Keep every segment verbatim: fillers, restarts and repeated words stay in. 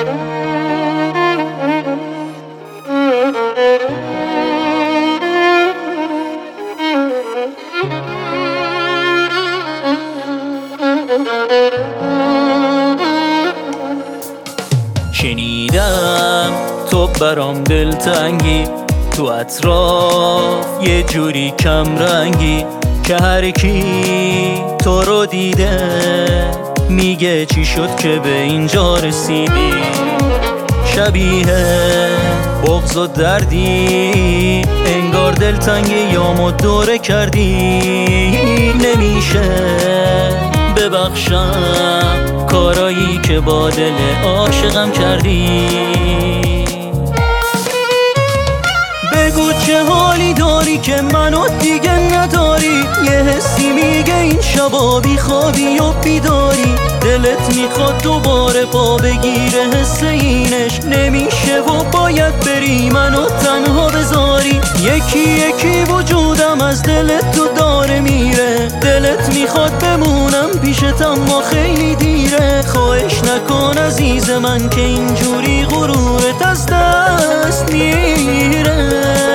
شنیدم تو برام دلتنگی، تو اطراف یه جوری کم رنگی که هر کی تو رو دیده میگه چی شد که به اینجا رسیدی. شبیه بغض و دردی، انگار دلتنگی یامو دوره کردی. نمیشه ببخشم کارایی که با دل عاشقم کردی. بگو چه حالی داری که منو دیگه نداری، یه حسی میگه این شبا بی خوابی و بیداری. دلت میخواد دوباره پا بگیره حس اینش نمیشه و باید بری منو تنها بذاری. یکی یکی وجودم از دلت تو داره میره، دلت میخواد بمونم پیشت اما خیلی دیره. خواهش نکن عزیز من که اینجوری غرورت از دست میره.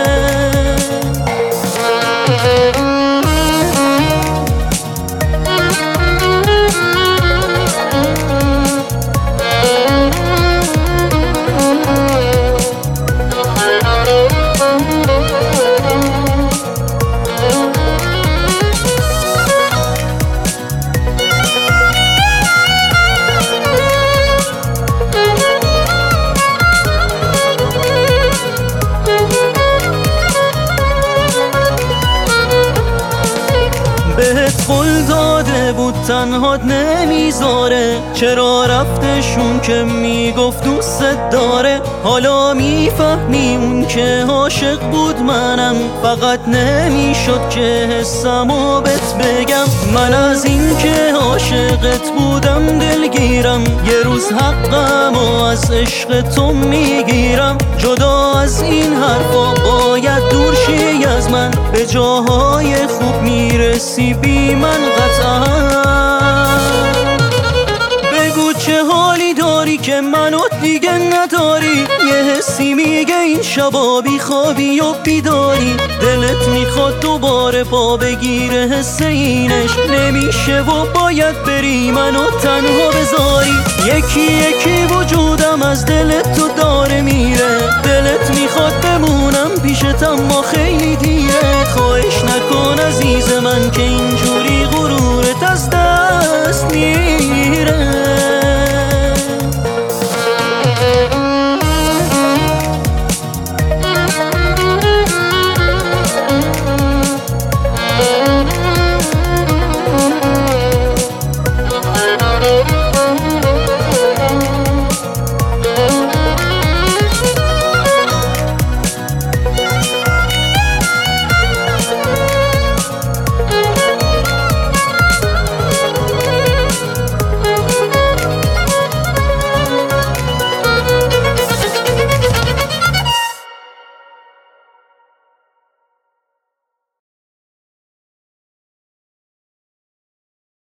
بهت قول داده بود تنهات نمیذاره، چرا رفتشون که میگفت دوست داره. حالا میفهمی اون که عاشق بود منم، فقط نمیشد که حسمو بهت بگم. من از این که عاشقت بودم دلگیرم، یه روز حقمو از عشق تو میگیرم. جدا از این حرفا باید دور شی از من، به جاهای خوب میرسی بی من قطعا. بگو چه حالی داری که منو دیگه نداری، یه حسی میگه این شبا بی خوابی و بیداری. دلت میخواد دوباره پا بگیره حس اینش نمیشه و باید بری منو تنها بذاری. یکی یکی وجودم از دلت تو داره میره، دلت میخواد بمونم پیشت اما خیلی دیره. خواهش نکن عزیز من که اینجا